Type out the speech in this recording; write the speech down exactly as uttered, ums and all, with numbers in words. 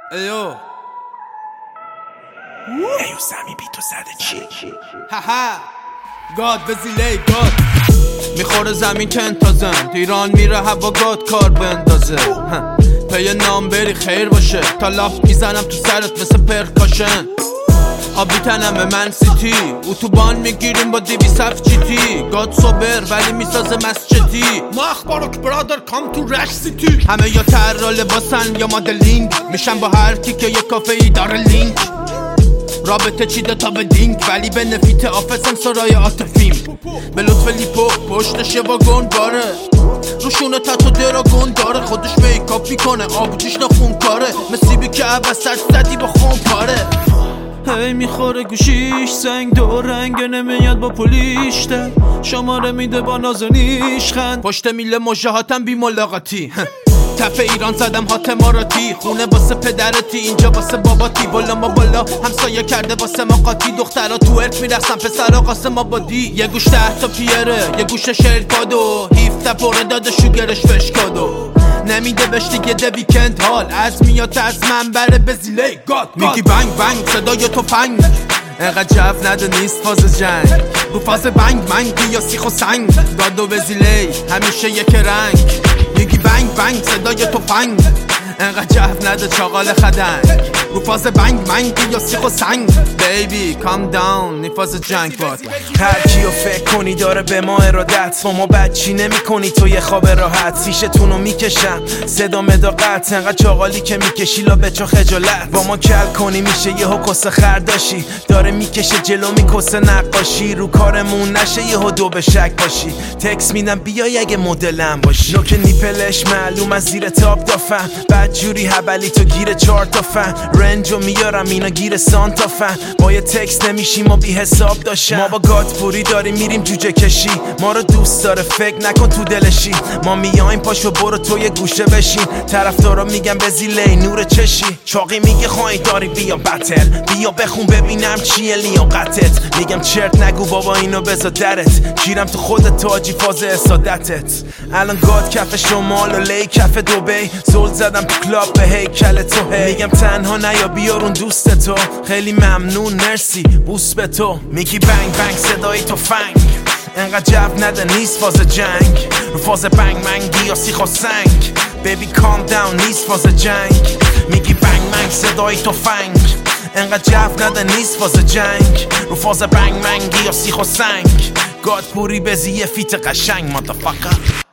ایو ایو سمی بی تو زده چی؟ هاها گاد بزیله گاد میخوره زمین تنتازم ایران میره هوا گاد کار بندازه پی نام بری خیر باشه تا لاف میزنم تو سرت مثل پرکاشن آبی تنم من سیتی اتوبان میگیریم با دیوی صف چیتی گاد صبر ولی میسازه مسجدی ما اخبارک برادر کام تو رش سیتی همه یا تر لباسن یا مدلینگ میشن با هر کی که یه کافه ای داره لینک رابطه چیده تا به دینگ ولی به نفیت آفسم سرای آتفیم به لطف لیپو پشتش یه واگن باره روشونه تاتو دراگون داره خودش میکاپ میکنه آبجیش نخون کاره مسیبی که عوض سر زدی با خون پاره هی میخوره گوشیش سنگ دو رنگ نمیاد با پولیشته شماره میده با نازنیش خند پشت میله مجاهاتم بی ملاقاتی تف ایران زدم هات ماراتی خونه واسه پدرتی اینجا واسه باباتی بالا ما بالا همسایه کرده واسه ما قاطی دخترها تو ارک میرخصن پسرها قاسم آبادی یه گوش ده تا پیره یه گوش شرکادو هیفته پره داده شوگرش فشکادو نمیده بهش دیگه ده ویکند حال از میاد از من بره بزیله گاد میگی بنگ بنگ صدای تفنگ انقدر جو نده نیست فاز جنگ رو فاز بنگ منگ یا سیخ و سنگ گاد و بزیله همیشه یک رنگ میگی بنگ بنگ صدای تفنگ انقدر جو نده چاقال خدنگ رو فاز بنگ منگ یا سیخ و سنگ بیبی کام داون نی فاز جنگ باد هر کیو فکر کنی داره به ما ارادت با ما بچی نمی کنی تو یه خواب راحت سیشتونو میکشم صدا مداقت انقدر چاقالی که میکشی لا به چا خجالت با ما کل کنی میشه یه حکس خرداشی داره میکشه جلو میکسه نقاشی رو کارمون نشه یه دو به شک باشی تکس میدم بیای اگه مدلم باشی نوک نیپلش معلوم از زیر تاپ دافن بعد جوری هبلی تو گیر چهار تا فن رنجو میارم اینا گیر سانتا فن با یه تکس نمیشیم و بی حساب داشتم ما با گاتپوری داریم میریم جوجه کشی ما رو دوست داره فکر نکن تو دلشی ما میایم پاشو برو تو یه گوشه بشین طرفدارا میگن بزیله نور چشی چاقی میگه خواهی داری بیا بتل بیا بخون ببینم چیه لیاقتت میگم چرت نگو بابا اینو بذار درت گیرم تو خودت تاجی فاز اسادتت الان گاد کف شمال و لی کف دبی زل زدم تو کلاب به هیکل تو هی میگم تنها نیا بیارون دوست تو خیلی ممنون مرسی بوس به تو میگی بنگ بنگ صدای تو فنگ انقدر جو نده نیست فاز جنگ رو فاز بنگ منگی یا سیخ و سنگ بیبی کام داون نیست فاز جنگ میگی بنگ منگ صدای تو فنگ انقدر جو نده نیست فاز جنگ رو فاز بنگ منگی یا سیخ و سنگ گاد پوری بزی یه فیت قشنگ مادرفاکر